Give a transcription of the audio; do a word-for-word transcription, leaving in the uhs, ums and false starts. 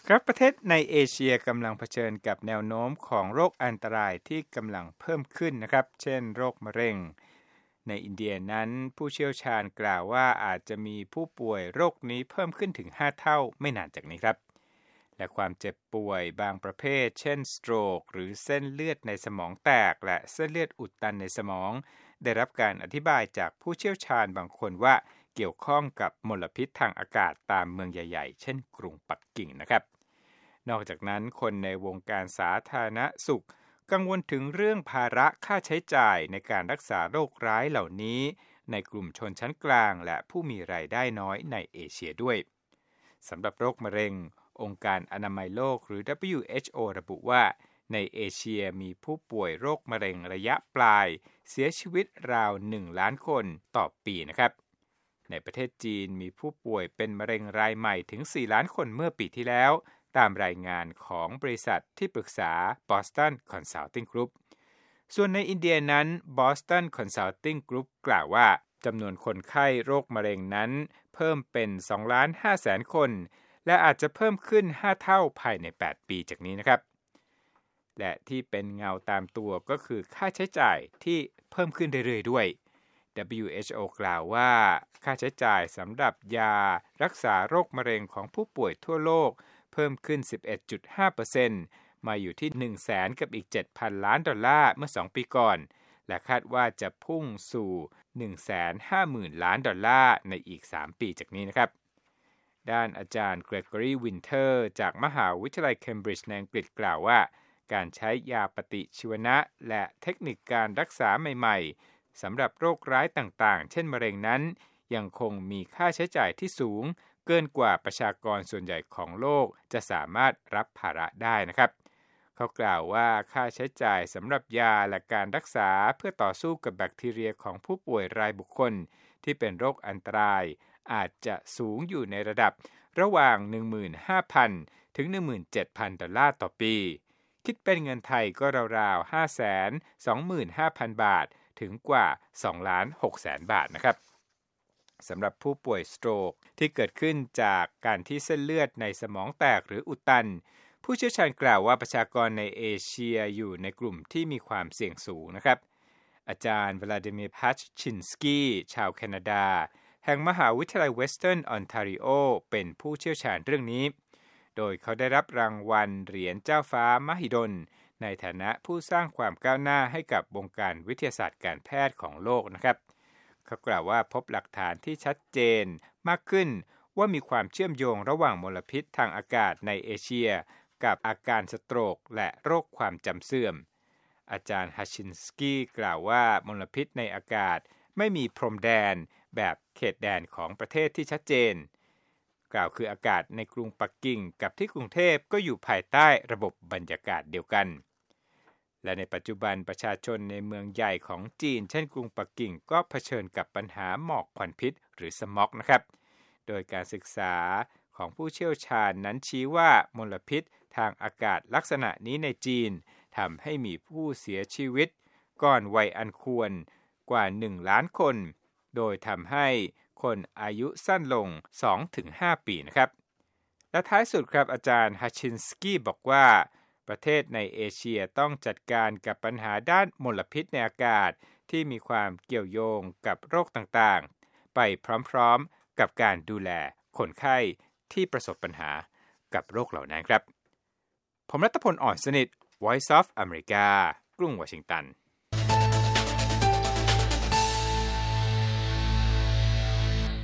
ครับประเทศในเอเชียกำลังเผชิญกับแนวโน้มของโรคอันตรายที่กำลังเพิ่มขึ้นนะครับเช่นโรคมะเร็งในอินเดียนั้นผู้เชี่ยวชาญกล่าวว่าอาจจะมีผู้ป่วยโรคนี้เพิ่มขึ้นถึงห้าเท่าไม่นานจากนี้ครับและความเจ็บป่วยบางประเภทเช่นสโตรกหรือเส้นเลือดในสมองแตกและเส้นเลือดอุดตันในสมองได้รับการอธิบายจากผู้เชี่ยวชาญบางคนว่าเกี่ยวข้องกับมลพิษทางอากาศตามเมืองใหญ่ๆเช่นกรุงปักกิ่งนะครับนอกจากนั้นคนในวงการสาธารณสุขกังวลถึงเรื่องภาระค่าใช้จ่ายในการรักษาโรคร้ายเหล่านี้ในกลุ่มชนชั้นกลางและผู้มีรายได้น้อยในเอเชียด้วยสำหรับโรคมะเร็งองค์การอนามัยโลกหรือ ดับเบิลยู เอช โอ ระบุว่าในเอเชียมีผู้ป่วยโรคมะเร็งระยะปลายเสียชีวิตราวหนึ่งล้านคนต่อปีนะครับในประเทศจีนมีผู้ป่วยเป็นมะเร็งรายใหม่ถึงสี่ล้านคนเมื่อปีที่แล้วตามรายงานของบริษัทที่ปรึกษา Boston Consulting Group ส่วนในอินเดียนั้น Boston Consulting Group กล่าวว่าจำนวนคนไข้โรคมะเร็งนั้นเพิ่มเป็น สองล้านห้าแสน คนและอาจจะเพิ่มขึ้นห้าเท่าภายในแปดปีจากนี้นะครับและที่เป็นเงาตามตัวก็คือค่าใช้จ่ายที่เพิ่มขึ้นเรื่อยๆด้วย ดับเบิลยู เอช โอ กล่าวว่าค่าใช้จ่ายสำหรับยารักษาโรคมะเร็งของผู้ป่วยทั่วโลกเพิ่มขึ้น สิบเอ็ดจุดห้าเปอร์เซ็นต์ มาอยู่ที่ หนึ่งแสน กับอีก เจ็ดพัน ล้านดอลลาร์เมื่อสองปีก่อนและคาดว่าจะพุ่งสู่ หนึ่งแสนห้าหมื่น ล้านดอลลาร์ในอีกสามปีจากนี้นะครับด้านอาจารย์เกรกอรีวินเทอร์จากมหาวิทยาลัยเคมบริดจ์ในอังกฤษกล่าวว่าการใช้ยาปฏิชีวนะและเทคนิคการรักษาใหม่ๆสำหรับโรคร้ายต่างๆเช่นมะเร็งนั้นยังคงมีค่าใช้จ่ายที่สูงเกินกว่าประชากรส่วนใหญ่ของโลกจะสามารถรับภาระได้นะครับเขากล่าวว่าค่าใช้จ่ายสำหรับยาและการรักษาเพื่อต่อสู้กับแบคทีเรียของผู้ป่วยรายบุคคลที่เป็นโรคอันตรายอาจจะสูงอยู่ในระดับระหว่าง หนึ่งหมื่นห้าพัน ถึง หนึ่งหมื่นเจ็ดพัน ดอลลาร์ต่อปีคิดเป็นเงินไทยก็ราวๆ ห้าแสนสองหมื่นห้าพัน บาทถึงกว่า สองล้านหกแสน บาทนะครับสำหรับผู้ป่วยสโตรกที่เกิดขึ้นจากการที่เส้นเลือดในสมองแตกหรืออุดตันผู้เชี่ยวชาญกล่าวว่าประชากรในเอเชียอยู่ในกลุ่มที่มีความเสี่ยงสูงนะครับอาจารย์วลาดิเมียร์พัชชินสกี้ชาวแคนาดาแห่งมหาวิทยาลัยเวสเทิร์นออนทาริโอเป็นผู้เชี่ยวชาญเรื่องนี้โดยเขาได้รับรางวัลเหรียญเจ้าฟ้ามหิดลในฐานะผู้สร้างความก้าวหน้าให้กับวงการวิทยาศาสตร์การแพทย์ของโลกนะครับเขากล่าวว่าพบหลักฐานที่ชัดเจนมากขึ้นว่ามีความเชื่อมโยงระหว่างมลพิษทางอากาศในเอเชียกับอาการสโตรกและโรคความจำเสื่อมอาจารย์ฮัชชินสกี้กล่าวว่ามลพิษในอากาศไม่มีพรมแดนแบบเขตแดนของประเทศที่ชัดเจนกล่าวคืออากาศในกรุงปักกิ่งกับที่กรุงเทพก็อยู่ภายใต้ระบบบรรยากาศเดียวกันและในปัจจุบันประชาชนในเมืองใหญ่ของจีนเช่นกรุงปักกิ่งก็เผชิญกับปัญหาหมอกควันพิษหรือสม็อกนะครับโดยการศึกษาของผู้เชี่ยวชาญนั้นชี้ว่ามลพิษทางอากาศลักษณะนี้ในจีนทำให้มีผู้เสียชีวิตก่อนวัยอันควรกว่าหนึ่งล้านคนโดยทำให้คนอายุสั้นลง สองถึงห้า ปีนะครับและท้ายสุดครับอาจารย์ฮัชชินสกี้บอกว่าประเทศในเอเชียต้องจัดการกับปัญหาด้านมลพิษในอากาศที่มีความเกี่ยวโยงกับโรคต่างๆไปพร้อมๆกับการดูแลคนไข้ที่ประสบปัญหากับโรคเหล่านั้นครับผมรัตพล อ่อนสนิท Voice of America กรุงวอชิงตัน